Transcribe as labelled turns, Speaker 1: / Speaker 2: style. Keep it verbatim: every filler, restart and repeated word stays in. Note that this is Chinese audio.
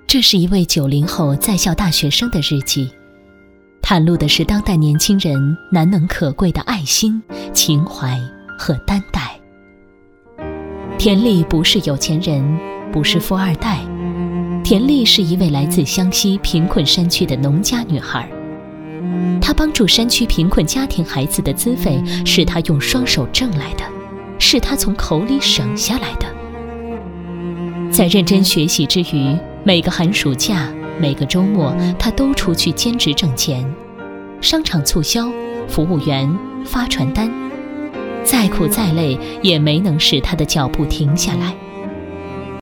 Speaker 1: 这是一位九零后在校大学生的日记，袒露的是当代年轻人难能可贵的爱心、情怀和担待。田丽不是有钱人，不是富二代，田丽是一位来自湘西贫困山区的农家女孩。她帮助山区贫困家庭孩子的资费是她用双手挣来的，是她从口里省下来的。在认真学习之余，每个寒暑假，每个周末，她都出去兼职挣钱。商场促销，服务员，发传单，再苦再累也没能使她的脚步停下来。